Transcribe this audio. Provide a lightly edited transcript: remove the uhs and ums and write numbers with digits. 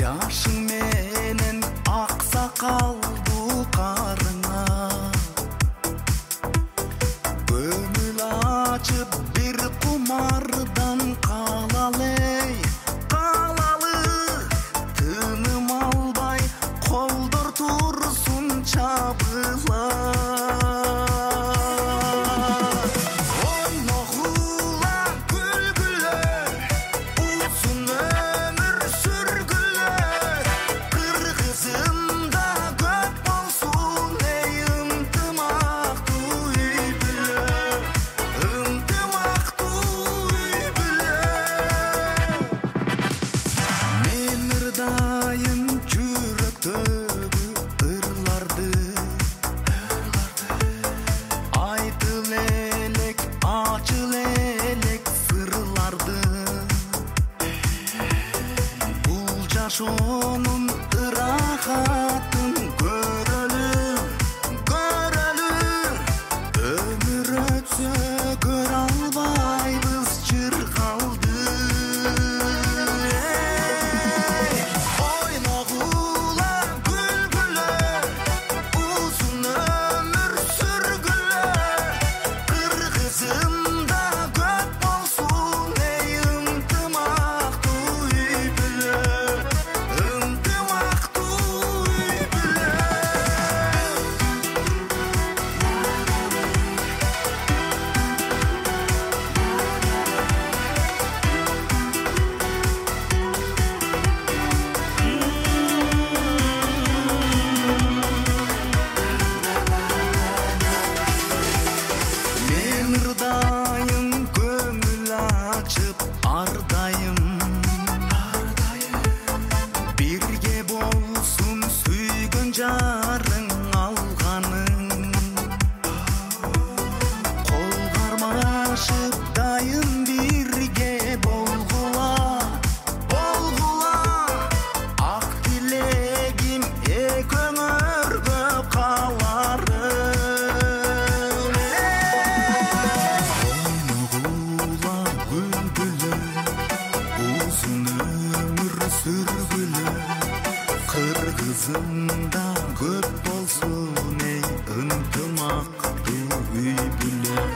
жашың менен аксакалдуу карыңа көңүл ачып бир кумардан калалы тыным албай колдор турсун чабыла Жашоонун ырахатын көрөлү өмүр өтсө көрө албайбыз чыргалды ойногула күлгүлө узун өмүр сүргүлө кыргызымда көп болсун эй ынтымактуу үй бүлө Ырдайым көңүл ачып ардайым бирге болсун сүйгөн жарың алганың кол кармашып дайым бирге болгула ак тилегим экөөңөргө калары сүргүлө кыргызымда көп болсун эй ынтымактуу үй бүлө